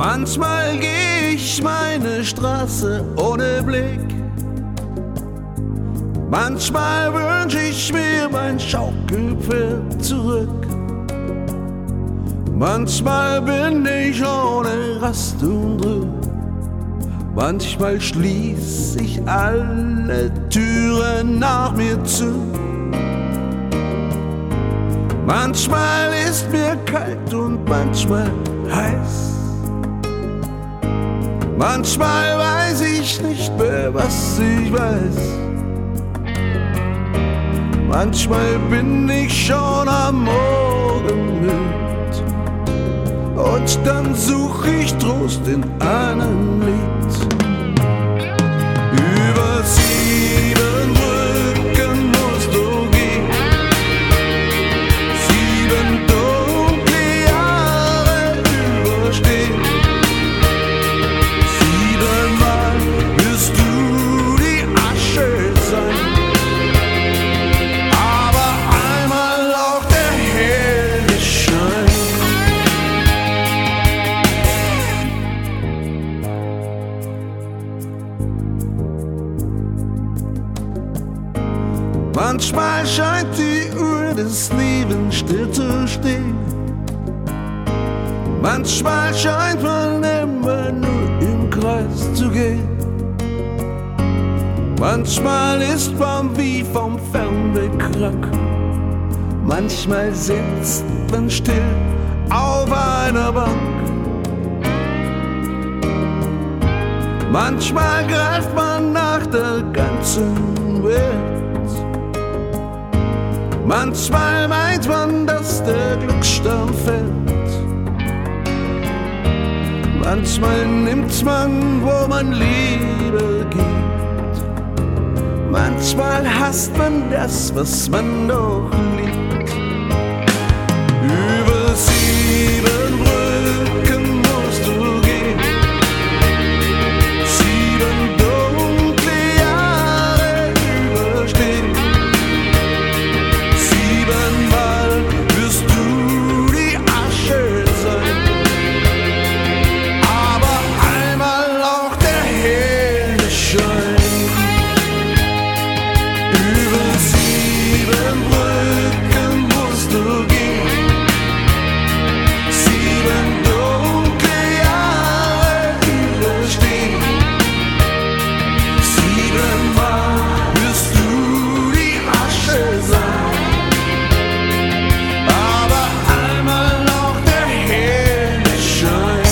Manchmal geh ich meine Straße ohne Blick. Manchmal wünsch ich mir mein Schaukelpferd zurück. Manchmal bin ich ohne Rast und Ruhe. Manchmal schließ ich alle Türen nach mir zu. Manchmal ist mir kalt und manchmal heiß. Manchmal weiß ich nicht mehr, was ich weiß. Manchmal bin ich schon am Morgen müd. Und dann such ich Trost in einem Lied. Über 7 Brücken musst du gehen, 7 dunkle Jahre überstehen. 7-mal wirst du die Asche sein, aber einmal auch der helle Schein. Manchmal scheint die Uhr des Lebens still zu stehen. Manchmal scheint man immer nur im Kreis zu gehen. Manchmal ist man wie vom Fernweh krank. Manchmal sitzt man still auf einer Bank. Manchmal greift man nach der ganzen Welt. Manchmal meint man, dass der Glücksstern fällt. Manchmal nimmt man, wo man Liebe gibt. Manchmal hasst man das, was man doch liebt. Über 7 Brücken musst du gehen, 7 dunkle Jahre überstehen. 7-mal wirst du die Asche sein, aber einmal auch der helle Schein. Über 7 Brücken musst du gehen, 7 dunkle Jahre überstehen. 7-mal wirst du die Asche sein, aber einmal auch der helle Schein.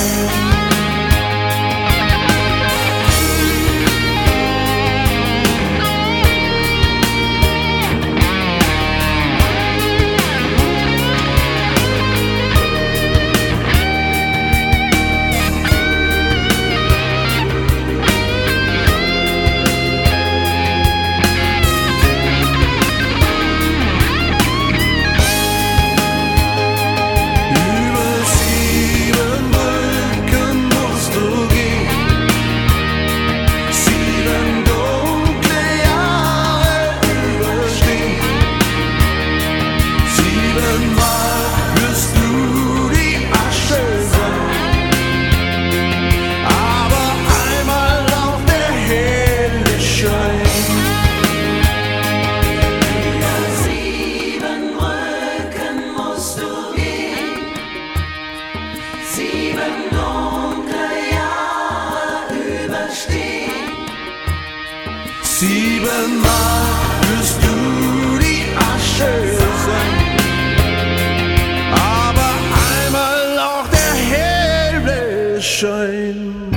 Über 7 Brücken musst du gehen, 7 dunkle Jahre überstehen. 7-mal wirst du die Asche sein, aber einmal auch der helle Schein. Über 7 Brücken musst du gehen, 7 dunkle Jahre überstehen. 7-mal wirst du die Asche sein, aber einmal auch der helle Schein.